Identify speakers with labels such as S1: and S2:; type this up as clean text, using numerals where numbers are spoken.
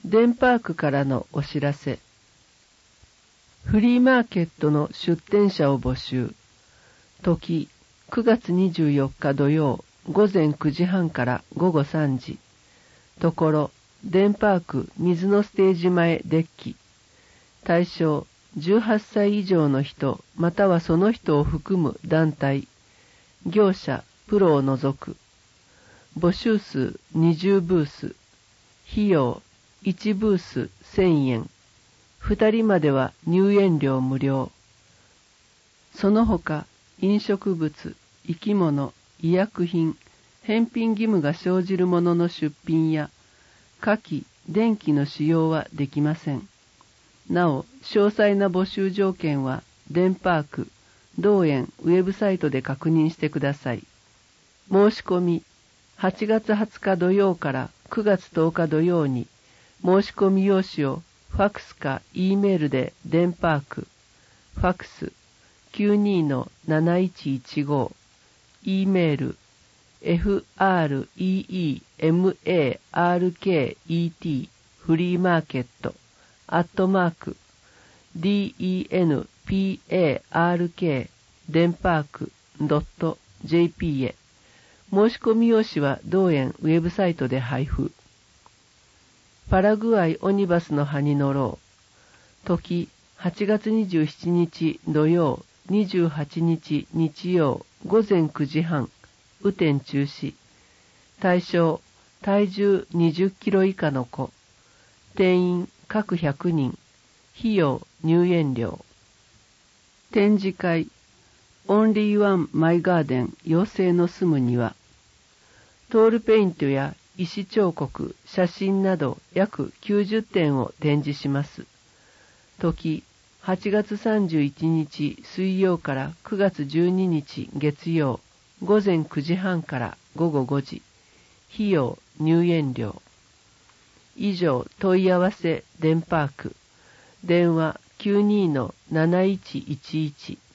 S1: デンパークからのお知らせ。フリーマーケットの出店者を募集。時、9月24日土曜、午前9時半から午後3時。ところ、デンパーク水のステージ前デッキ。対象、18歳以上の人、またはその人を含む団体。業者、プロを除く。募集数20ブース。費用、1ブース1000円。2人までは入園料無料。その他、飲食物、生き物、医薬品、返品義務が生じるものの出品や、火器、電気の使用はできません。なお、詳細な募集条件は、デンパーク、同園ウェブサイトで確認してください。申し込み、8月20日土曜から9月10日土曜に、申し込み用紙をファックスか E メールでデンパーク、ファックス 92-7115、E メール freemarket フリーマーケット@denpark デンパーク .jp へ。申し込み用紙は同園ウェブサイトで配布。パラグアイオニバスの葉に乗ろう。時、8月27日土曜、28日日曜、午前9時半、雨天中止。対象、体重20キロ以下の子。定員各100人。費用、入園料。展示会、オンリーワンマイガーデン妖精の住む庭。トールペイントや石彫刻、写真など約90点を展示します。時、8月31日水曜から9月12日月曜、午前9時半から午後5時。費用、入園料。以上、問い合わせ、デンパーク。電話 92-7111